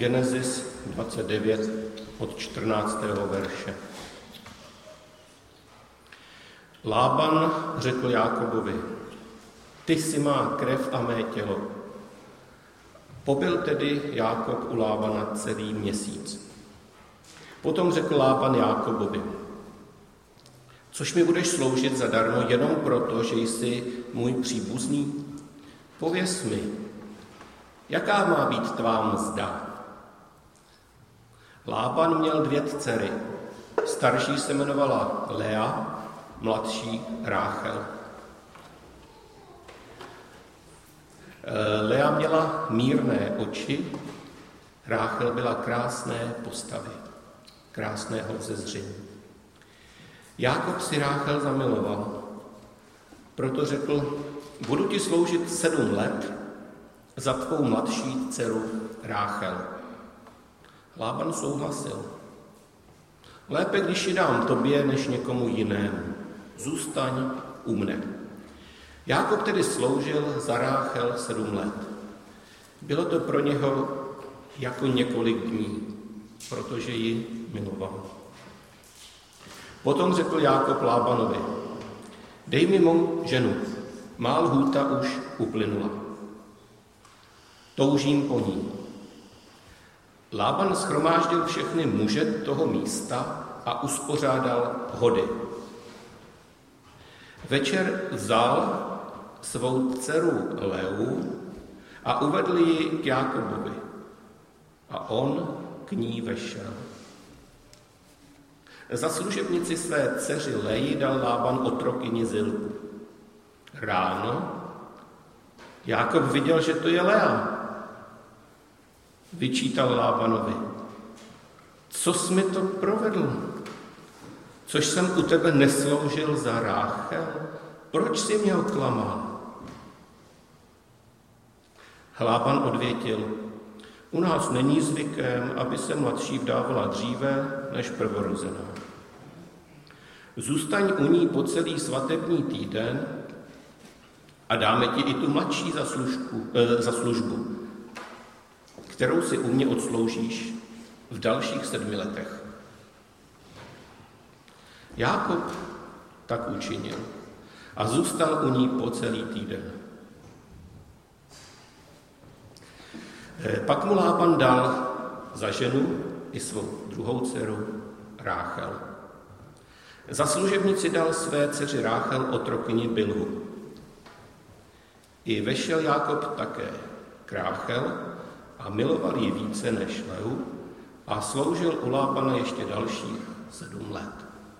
Genesis 29 od 14. verše. Lában řekl Jákobovi: ty jsi má krev a mé tělo. Pobyl tedy Jákob u Lábana celý měsíc. Potom řekl Lában Jákobovi: což mi budeš sloužit zadarmo jenom proto, že jsi můj příbuzný? Pověz mi, jaká má být tvá mzda? Lában měl 2 dcery. Starší se jmenovala Lea, mladší Ráchel. Lea měla mírné oči, Ráchel byla krásné postavy, krásného vzezření. Jákob si Ráchel zamiloval, proto řekl: budu ti sloužit 7 let za tvou mladší dceru Ráchel. Lában souhlasil. Lépe, když ji dám tobě, než někomu jinému. Zůstaň u mne. Jákob tedy sloužil za Ráchel 7 let. Bylo to pro něho jako několik dní, protože ji miloval. Potom řekl Jákob Lábanovi: dej mi mou ženu, má lhůta už uplynula. Toužím po ní. Lában shromáždil všechny muže toho místa a uspořádal hody. Večer vzal svou dceru Leu a uvedl ji k Jákobovi. A on k ní vešel. Za služebnici své dceři Leji dal Lában otrokyni Zilpu. Ráno Jákob viděl, že to je Lea. Vyčítal Lábanovi: co jsi mi to provedl? Což jsem u tebe nesloužil za Ráchel? Proč jsi mě oklamal? Lában odvětil: u nás není zvykem, aby se mladší vdávala dříve než prvorozená. Zůstaň u ní po celý svatební týden a dáme ti i tu mladší za službu, kterou si u mě odsloužíš v dalších 7 letech. Jákob tak učinil a zůstal u ní po celý týden. Pak mu Lában dal za ženu i svou druhou dceru Ráchel. Za služebnici dal své dceři Ráchel otrokyni Bilhu. I vešel Jákob také k Ráchel a miloval ji více než Leu a sloužil u Lábana ještě dalších 7 let.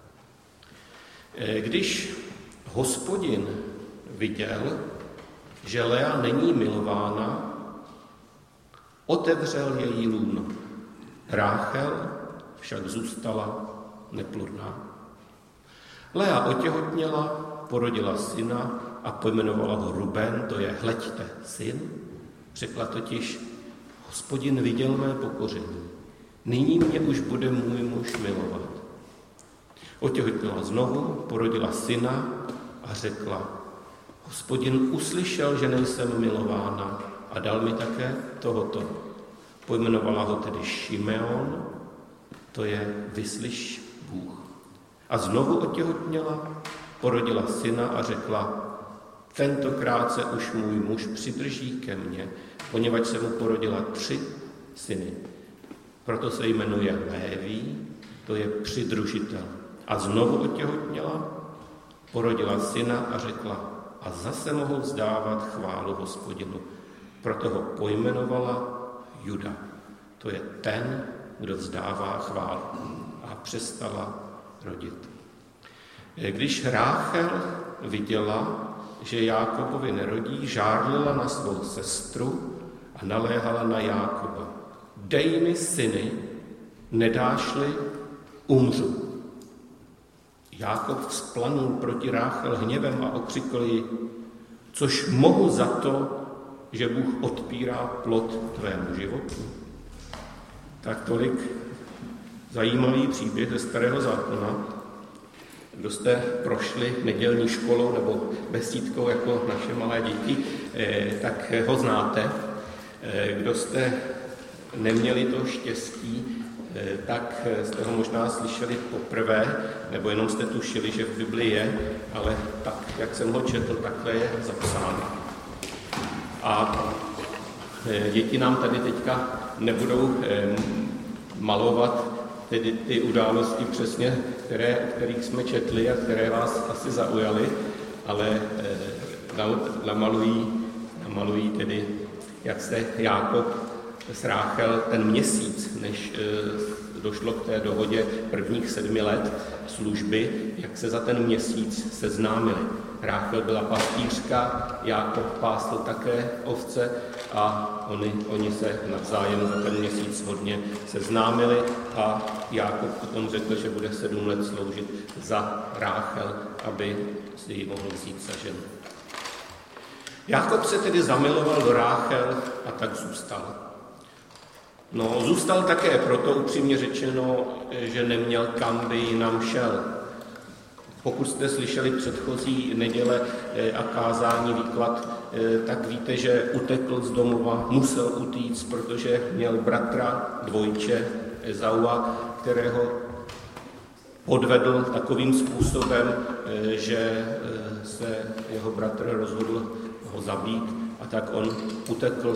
Když Hospodin viděl, že Lea není milována, otevřel její lůno. Ráchel však zůstala neplodná. Lea otěhotněla, porodila syna a pojmenovala ho Ruben, to je hleďte, syn. Řekla totiž: Hospodin viděl mé pokoření, nyní mě už bude můj muž milovat. Otěhotněla znovu, porodila syna a řekla: Hospodin uslyšel, že nejsem milována a dal mi také tohoto. Pojmenovala ho tedy Šimeon, to je vyslyš Bůh. A znovu otěhotněla, porodila syna a řekla: tentokrát se už můj muž přidrží ke mně, poněvadž se mu porodila 3 syny. Proto se jmenuje Léví, to je přidružitel. A znovu otěhotněla, porodila syna a řekla: a zase mohu vzdávat chválu Hospodinu. Proto ho pojmenovala Juda. To je ten, kdo vzdává chválu. A přestala rodit. Když Ráchel viděla, že Jákobovi nerodí, žárlila na svou sestru a naléhala na Jákoba: dej mi syny, nedáš-li, umřu. Jákob vzplanul proti Ráchel hněvem a okřikl ji: což mohu za to, že Bůh odpírá plod tvému životu. Tak tolik zajímavý příběh ze Starého zákona. Kdo jste prošli nedělní školou nebo besídkou jako naše malé děti, tak ho znáte. Kdo jste neměli to štěstí, tak jste ho možná slyšeli poprvé, nebo jenom jste tušili, že v Bibli je, ale tak, jak jsem ho četl, takhle je zapsáno. A děti nám tady teďka nebudou malovat tedy ty události přesně, kterých jsme četli a které vás asi zaujaly, ale namalují tedy, jak se Jákob s Ráchel ten měsíc, než došlo k té dohodě prvních 7 let služby, jak se za ten měsíc seznámili. Ráchel byla pastýřka, Jákob pásl také ovce a oni se navzájem za ten měsíc hodně seznámili a Jákob potom řekl, že bude 7 let sloužit za Ráchel, aby si ji mohl vzít za ženu. Jákob se tedy zamiloval do Ráchel a tak zůstal. No, zůstal také proto, upřímně řečeno, že neměl kam by jinam šel. Pokud jste slyšeli předchozí neděle a kázání výklad, tak víte, že utekl z domova, musel utíct, protože měl bratra, dvojče, Ezaua, kterého podvedl takovým způsobem, že se jeho bratr rozhodl ho zabít a tak on utekl.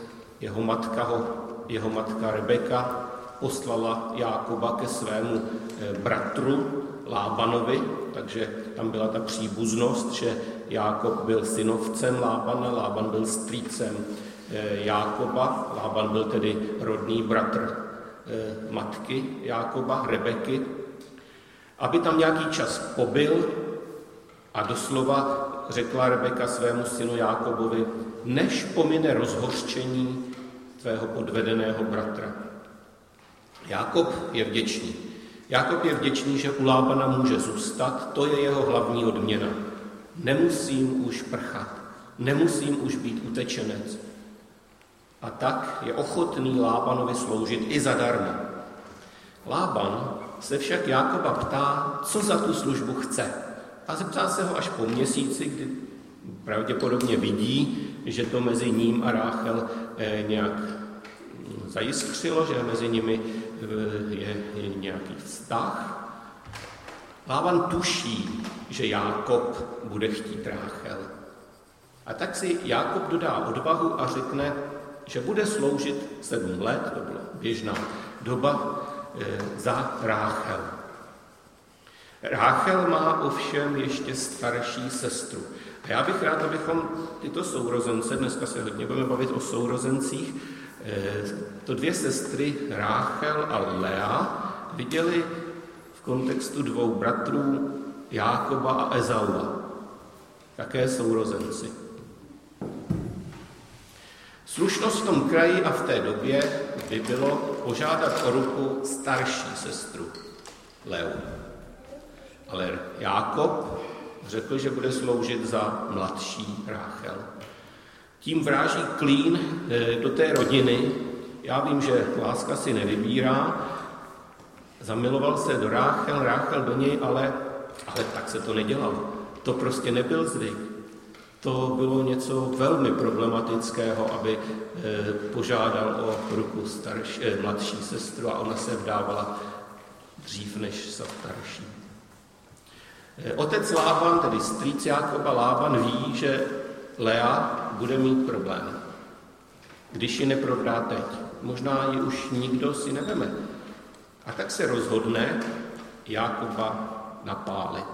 Jeho matka Rebeka poslala Jákoba ke svému bratru Lábanovi, takže tam byla ta příbuznost, že Jákob byl synovcem Lábana, Lában byl strýcem Jákoba, Lában byl tedy rodný bratr matky Jákoba, Rebeky, aby tam nějaký čas pobyl a doslova řekla Rebeka svému synu Jákobovi, než pomine rozhořčení tvého podvedeného bratra. Jákob je vděčný. Jákob je vděčný, že u Lábana může zůstat, to je jeho hlavní odměna. Nemusím už prchat, nemusím už být utečenec. A tak je ochotný Lábanovi sloužit i zadarmo. Lában se však Jákoba ptá, co za tu službu chce. A zeptá se ho až po měsíci, kdy pravděpodobně vidí, že to mezi ním a Ráchel nějak zajiskřilo, že mezi nimi je nějaký vztah. Lában tuší, že Jákob bude chtít Ráchel. A tak si Jákob dodá odvahu a řekne, že bude sloužit 7 let, to byla běžná doba, za Ráchel. Ráchel má ovšem ještě starší sestru. A já bych rád, abychom tyto sourozence, dneska se hodně budeme bavit o sourozencích, to 2 sestry Ráchel a Lea viděli v kontextu 2 bratrů Jákoba a Ezaua, také sourozenci. Slušnost v tom kraji a v té době by bylo požádat o ruku starší sestru Leu. Ale Jákob řekl, že bude sloužit za mladší Ráchel. Tím vráží klín do té rodiny. Já vím, že láska si nevybírá. Zamiloval se do Ráchel, Ráchel do něj, ale tak se to nedělalo. To prostě nebyl zvyk. To bylo něco velmi problematického, aby požádal o ruku mladší sestru a ona se vdávala dřív než starší. Otec Lában, tedy strýc Jákoba Lában, ví, že Lea bude mít problém, když ji neprodá teď. Možná ji už nikdo si neveme. A tak se rozhodne Jákoba napálit.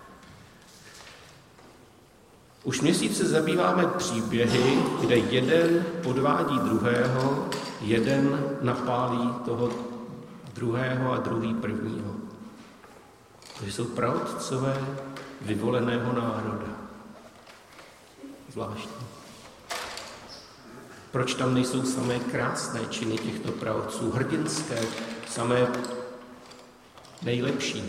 Už měsíce zabýváme příběhy, kde jeden podvádí druhého, jeden napálí toho druhého a druhý prvního. To jsou praotcové vyvoleného národa. Zvláštní. Proč tam nejsou samé krásné činy těchto praotců, hrdinské, samé nejlepší?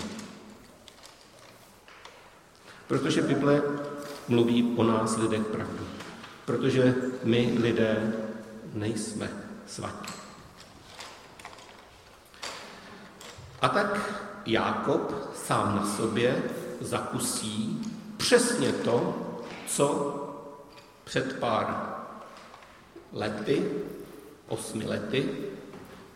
Protože Bible mluví o nás lidech pravdu. Protože my lidé nejsme svatí. A tak Jákob sám na sobě zakusí přesně to, co před pár lety, 8 lety,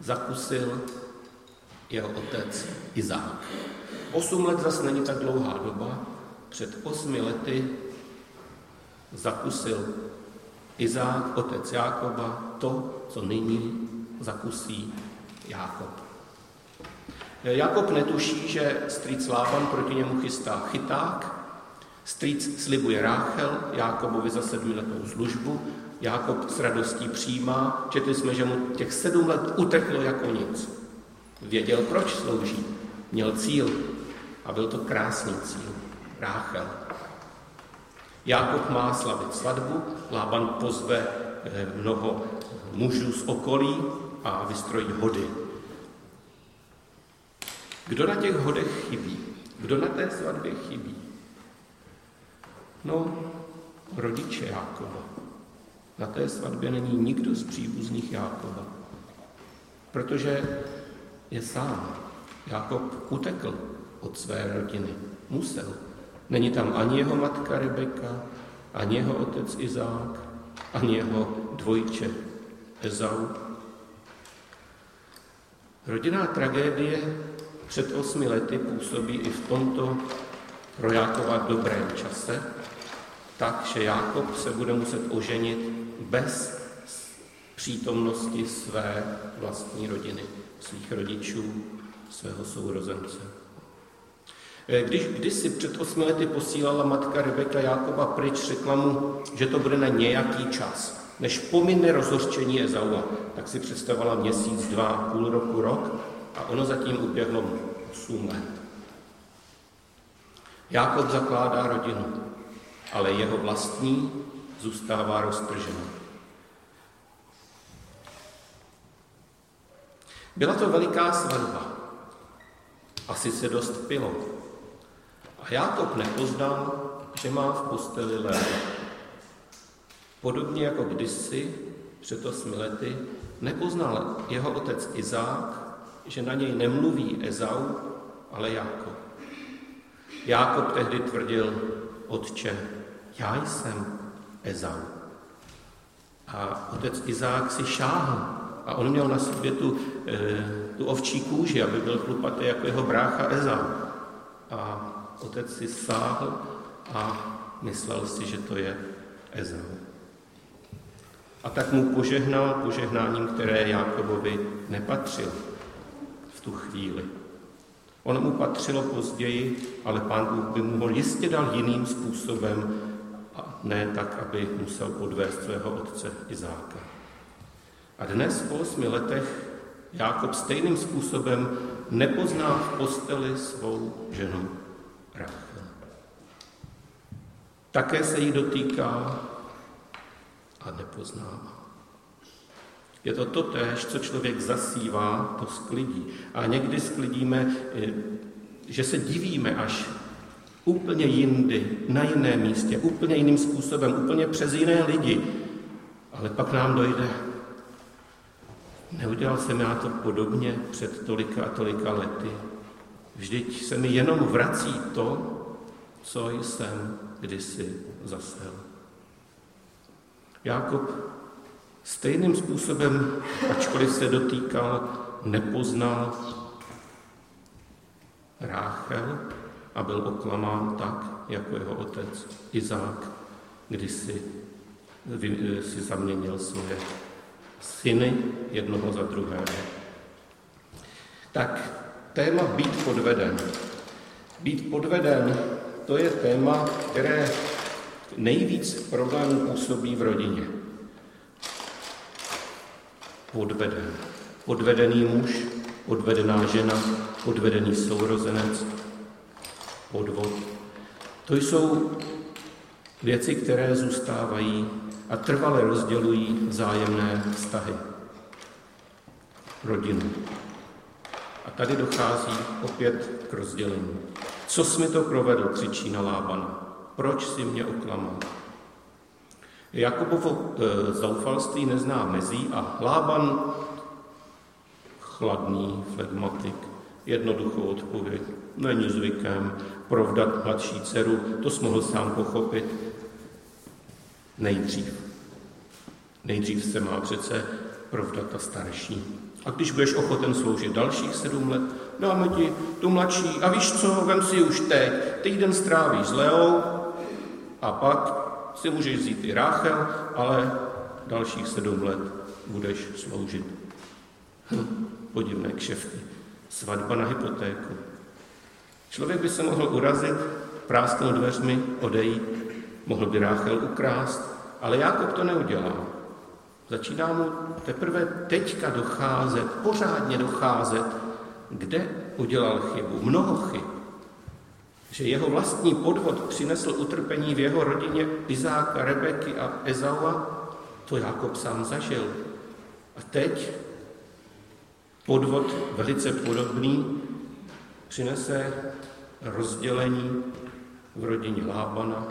zakusil jeho otec Izák. 8 let zase není tak dlouhá doba. Před 8 lety zakusil Izák, otec Jákoba, to, co nyní zakusí Jákob. Jákob netuší, že strýc Lában proti němu chystá chyták. Strýc slibuje Ráchel Jákobovi za 7letou službu. Jákob s radostí přijímá. Četli jsme, že mu těch 7 let uteklo jako nic. Věděl, proč slouží. Měl cíl. A byl to krásný cíl. Ráchel. Jákob má slavit svatbu. Lában pozve mnoho mužů z okolí a vystrojí hody. Kdo na těch hodech chybí? Kdo na té svatbě chybí? No, rodiče Jákoba. Na té svatbě není nikdo z příbuzných Jákoba, protože je sám. Jákob utekl od své rodiny. Musel. Není tam ani jeho matka Rebeka, ani jeho otec Izák, ani jeho dvojče Ezau. Rodinná tragédie před 8 lety působí i v tomto pro Jákoba dobrém čase, takže Jákob se bude muset oženit bez přítomnosti své vlastní rodiny, svých rodičů, svého sourozence. Když kdysi před 8 lety posílala matka Rebeka Jákoba pryč, řekla mu, že to bude na nějaký čas, než pomine rozhořčení Ezaua, tak si představovala měsíc, 2, půl roku, rok a ono zatím uběhlo 8 let. Jákob zakládá rodinu, ale jeho vlastní zůstává roztržena. Byla to veliká svatba. Asi se dost pilo. A Jákob nepoznal, že má v posteli Léu. Podobně jako kdysi před 8 lety nepoznal jeho otec Izák, že na něj nemluví Ezau, ale Jákob. Jákob tehdy tvrdil: Otče, já jsem Ezau. A otec Izák si šáhl a on měl na sobě tu ovčí kůži, aby byl chlupatý jako jeho brácha Ezau. A otec si sáhl a myslel si, že to je Ezau. A tak mu požehnal požehnáním, které Jákobovi nepatřilo v tu chvíli. Ono mu patřilo později, ale Pán Bůh by mu ho jistě dal jiným způsobem, a ne tak, aby musel podvést svého otce Izáka. A dnes po 8 letech Jákob stejným způsobem nepozná v posteli svou ženu Ráchel. Také se jí dotýká a nepoznává. Je to totéž, co člověk zasívá, to sklidí. A někdy sklidíme, že se divíme až úplně jindy, na jiném místě, úplně jiným způsobem, úplně přes jiné lidi. Ale pak nám dojde: neudělal jsem já to podobně před tolika a tolika lety. Vždyť se mi jenom vrací to, co jsem kdysi zasel. Jákob stejným způsobem, ačkoliv se dotýkal, nepoznal Ráchel a byl oklamán tak, jako jeho otec Izák, kdysi si zaměnil svoje syny jednoho za druhého. Tak téma být podveden. Být podveden, to je téma, které nejvíc problémů působí v rodině. Podveden. Podvedený muž, podvedená žena, podvedený sourozenec, podvod. To jsou věci, které zůstávají a trvale rozdělují vzájemné vztahy. Rodinu. A tady dochází opět k rozdělení. Co jsi mi to provedl, křičí na Lábana. Proč jsi mě oklamal? Jakobovo zoufalství nezná mezí a Lában, chladný flegmatik, jednoduchou odpověď: není zvykem provdat mladší dceru, to jsi mohl sám pochopit. Nejdřív se má přece provdat ta starší. A když budeš ochoten sloužit dalších 7 let, dáme ti tu mladší. A víš co, vem si už teď. Týden strávíš s Leou a pak si můžeš vzít i Ráchel, ale dalších 7 let budeš sloužit. Podivné kšefty. Svatba na hypotéku. Člověk by se mohl urazit, prásknout dveřmi, odejít, mohl by Ráchel ukrást, ale Jákob to neudělá. Začíná mu teprve teďka docházet, pořádně docházet, kde udělal chybu, mnoho chyb. Že jeho vlastní podvod přinesl utrpení v jeho rodině Izáka, Rebeky a Ezaua, to Jákob sám zažil. A teď podvod velice podobný přinese rozdělení v rodině Lábana.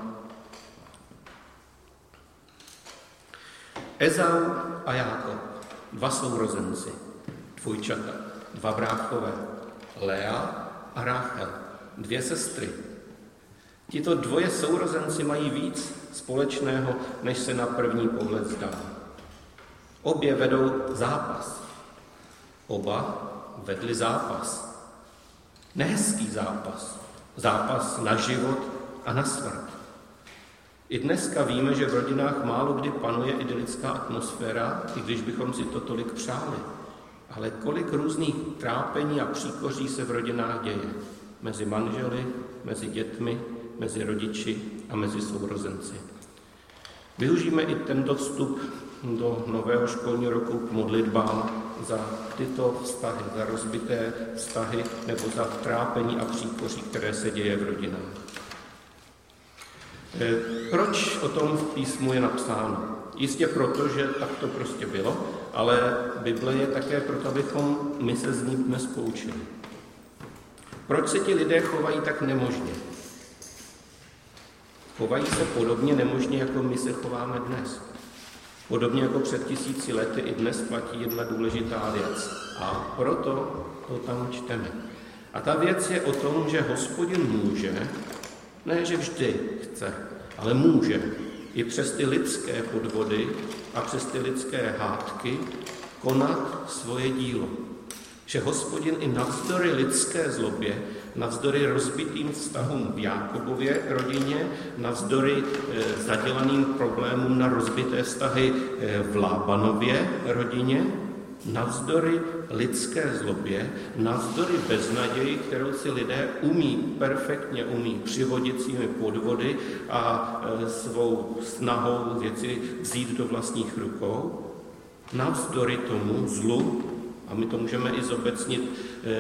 Ezau a Jákob, 2 sourozenci, dvojčata, 2 bráchové, Lea a Ráchel, 2 sestry. Tito 2 sourozenci mají víc společného, než se na první pohled zdá. Obě vedou zápas. Oba vedli zápas. Nehezký zápas. Zápas na život a na smrt. I dneska víme, že v rodinách málo kdy panuje idylická atmosféra, i když bychom si to tolik přáli. Ale kolik různých trápení a příkoří se v rodinách děje. Mezi manželi, mezi dětmi, mezi rodiči a mezi sourozenci. Využijeme i tento vstup do nového školního roku k modlitbám za tyto vztahy, za rozbité vztahy nebo za trápení a příkoří, které se děje v rodinách. Proč o tom v písmu je napsáno? Jistě proto, že tak to prostě bylo, ale Bible je také proto, abychom my se z ní dnes poučili. Proč se ti lidé chovají tak nemožně? Chovají se podobně nemožně, jako my se chováme dnes. Podobně jako před 1000 lety i dnes platí jedna důležitá věc. A proto to tam čteme. A ta věc je o tom, že Hospodin může, ne že vždy chce, ale může i přes ty lidské podvody a přes ty lidské hádky konat svoje dílo. Že Hospodin i navzdory lidské zlobě, navzdory rozbitým vztahům v Jákobově rodině, navzdory zadělaným problémům na rozbité vztahy v Lábanově rodině, navzdory lidské zlobě, navzdory beznaději, kterou si lidé perfektně umí přivodit svými podvody a svou snahou věci vzít do vlastních rukou, navzdory tomu zlu, a my to můžeme i zobecnit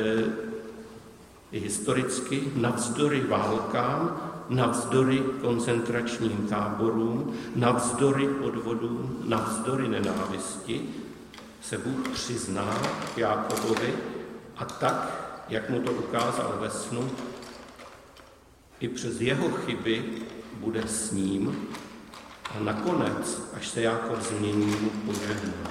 i historicky, navzdory válkám, navzdory koncentračním táborům, navzdory podvodům, navzdory nenávisti, se Bůh přizná k Jákobovi a tak, jak mu to ukázal ve snu, i přes jeho chyby bude s ním a nakonec, až se Jákob změní, mu požehná.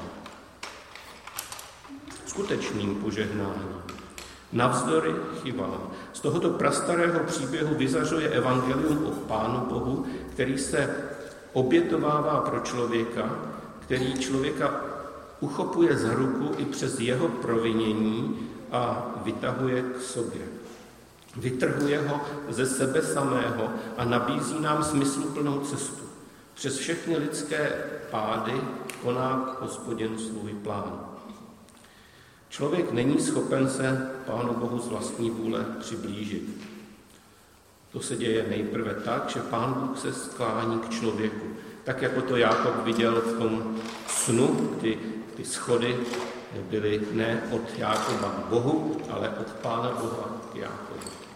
Skutečným požehnáním. Navzdory chybám. Z tohoto prastarého příběhu vyzařuje evangelium o Pánu Bohu, který se obětovává pro člověka, který člověka uchopuje za ruku i přes jeho provinění a vytahuje k sobě. Vytrhuje ho ze sebe samého a nabízí nám smysluplnou cestu. Přes všechny lidské pády koná Hospodin svůj plán. Člověk není schopen se Pánu Bohu z vlastní vůle přiblížit. To se děje nejprve tak, že Pán Bůh se sklání k člověku. Tak, jako to Jákob viděl v tom snu, kdy ty schody byly ne od Jákoba k Bohu, ale od Pána Boha k Jákobu.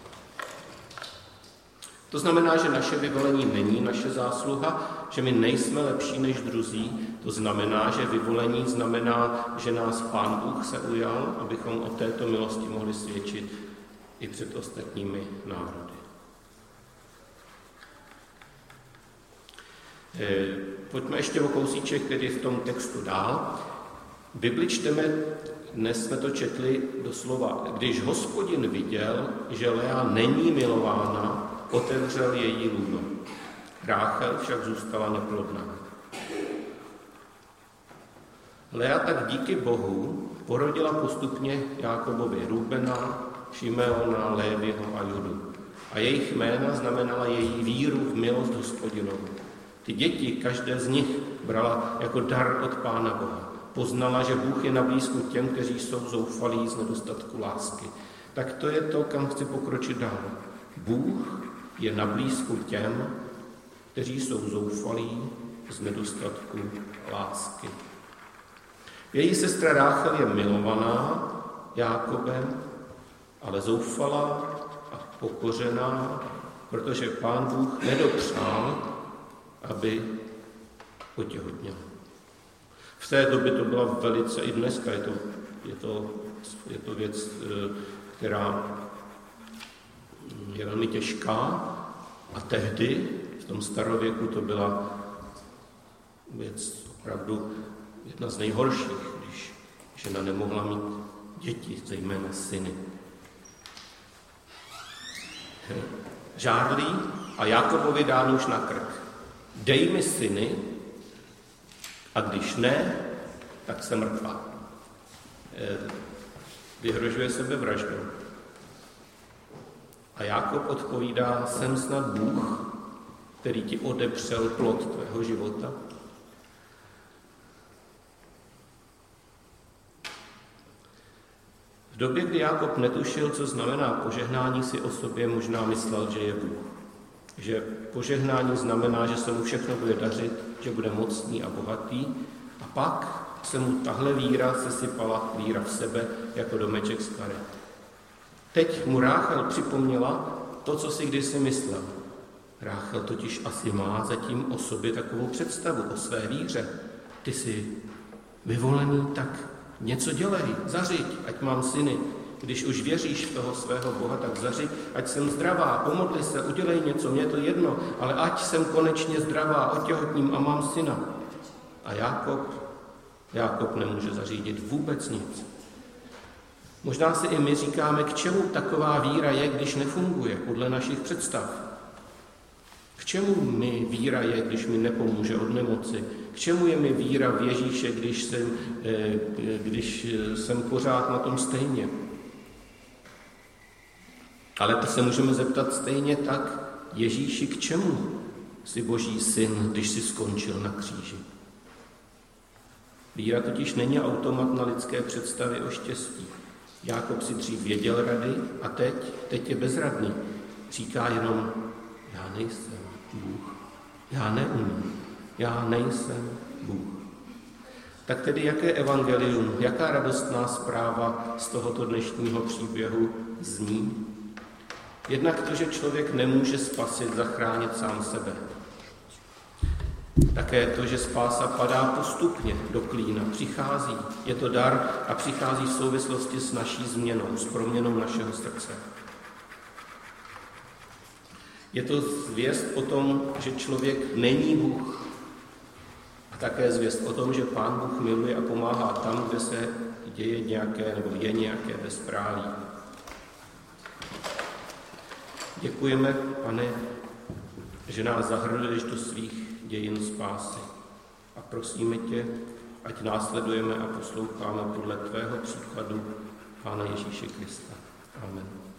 To znamená, že naše vyvolení není naše zásluha, že my nejsme lepší než druzí. To znamená, že vyvolení znamená, že nás Pán Bůh se ujal, abychom o této milosti mohli svědčit i před ostatními národy. Pojďme ještě o kousíček, který v tom textu dál. Bibli čteme, dnes jsme to četli doslova, když Hospodin viděl, že Lea není milována, otevřel její lůno. Ráchel však zůstala neplodná. Lea tak díky Bohu porodila postupně Jákobovi Rubena, Šimeona, Léviho a Judu. A jejich jména znamenala její víru v milost Hospodinovu. Ty děti, každé z nich brala jako dar od Pána Boha. Poznala, že Bůh je na blízku těm, kteří jsou zoufalí z nedostatku lásky. Tak to je to, kam chci pokročit dál. Bůh je na blízku těm, kteří jsou zoufalí z nedostatku lásky. Její sestra Ráchel je milovaná Jákobem, ale zoufalá a pokořená, protože Pán Bůh nedopřál, aby otěhotněla. V té době to byla velice, i dneska je to věc, která je velmi těžká, a tehdy, v tom starověku, to byla věc opravdu jedna z nejhorších, když žena nemohla mít děti, zejména syny. Žárlí a Jákobovi dá nůž na krk. Dej mi syny, a když ne, tak jsem mrtvá. Vyhrožuje sebevraždou. A Jákob odpovídá, jsem snad Bůh, který ti odepřel plod tvého života. V době, kdy Jákob netušil, co znamená požehnání, si o sobě možná myslel, že je Bůh. Že požehnání znamená, že se mu všechno bude dařit, že bude mocný a bohatý, a pak se mu tahle víra sesypala, víra v sebe, jako domeček z karet. Teď mu Ráchel připomněla to, co si kdysi myslel. Ráchel totiž asi má zatím o sobě takovou představu, o své víře. Ty jsi vyvolený, tak něco dělej, zařiď, ať mám syny. Když už věříš v toho svého Boha, tak zařiď, ať jsem zdravá, pomodli se, udělej něco, mně je to jedno, ale ať jsem konečně zdravá, otěhotním a mám syna. A Jákob nemůže zařídit vůbec nic. Možná si i my říkáme, k čemu taková víra je, když nefunguje podle našich představ. K čemu mi víra je, když mi nepomůže od nemoci? K čemu je mi víra v Ježíše, když jsem pořád na tom stejně? Ale to se můžeme zeptat stejně tak, Ježíši, k čemu jsi Boží syn, když jsi skončil na kříži? Víra totiž není automat na lidské představy o štěstí. Jákob si dřív věděl rady a teď je bezradný. Říká jenom, já nejsem Bůh, já neumím, já nejsem Bůh. Tak tedy jaké evangelium, jaká radostná zpráva z tohoto dnešního příběhu zní? Jednak to, že člověk nemůže spasit, zachránit sám sebe. Také to, že spása padá postupně do klína, přichází, je to dar a přichází v souvislosti s naší změnou, s proměnou našeho srdce. Je to zvěst o tom, že člověk není Bůh. A také zvěst o tom, že Pán Bůh miluje a pomáhá tam, kde se děje je nějaké bezpráví. Děkujeme, Pane, že nás zahrnuješ do svých dějin spásy. A prosíme tě, ať následujeme a posloucháme podle tvého příkladu Pána Ježíše Krista. Amen.